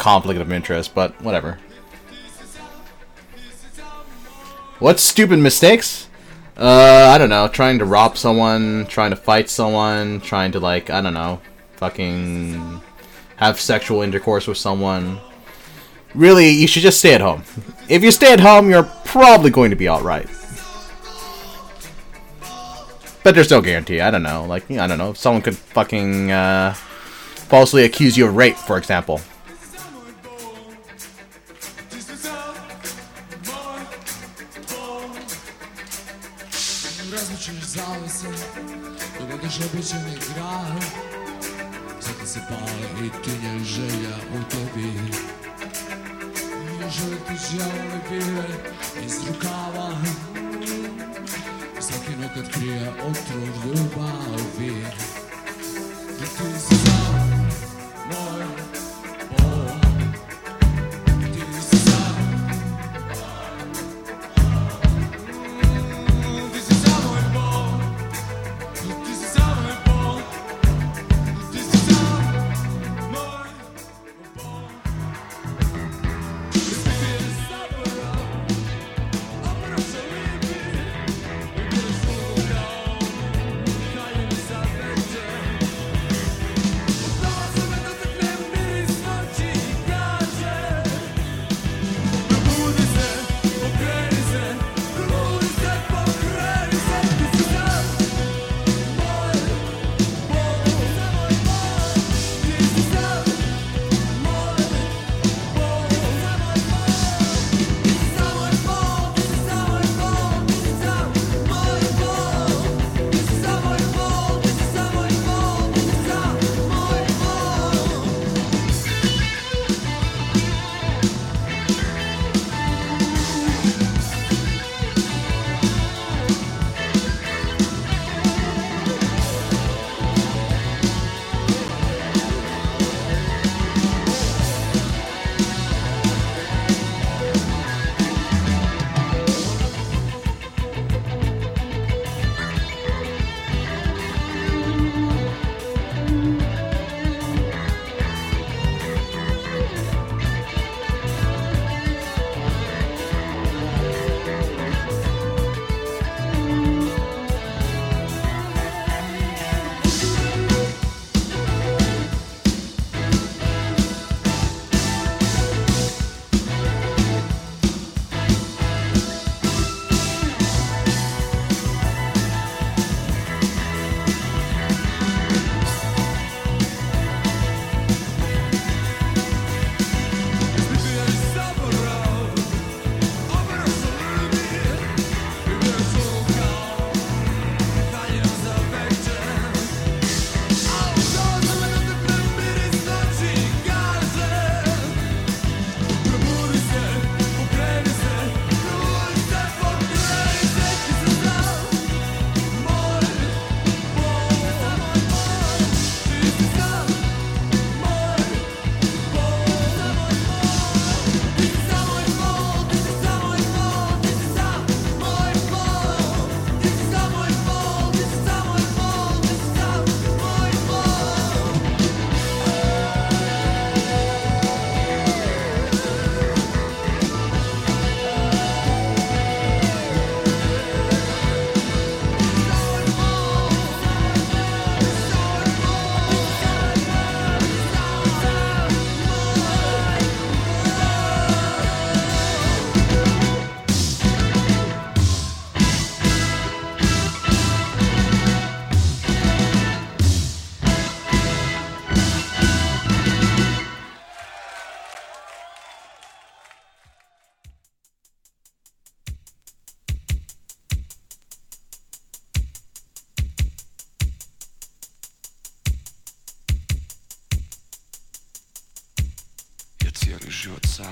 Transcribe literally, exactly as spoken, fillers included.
conflict of interest, but whatever. What stupid mistakes? Uh, I don't know. Trying to rob someone, trying to fight someone, trying to, like, I don't know, fucking have sexual intercourse with someone. Really, you should just stay at home. If you stay at home, you're probably going to be alright. But there's no guarantee. I don't know. Like, I don't know. Someone could fucking uh, falsely accuse you of rape, for example. Kad krije otrov ljubavi, da ti si sam moj Bog, ti si sam, ti si sam moj Bog, ti si sam moj Bog, ti si sam moj Bog. Cijeli život sam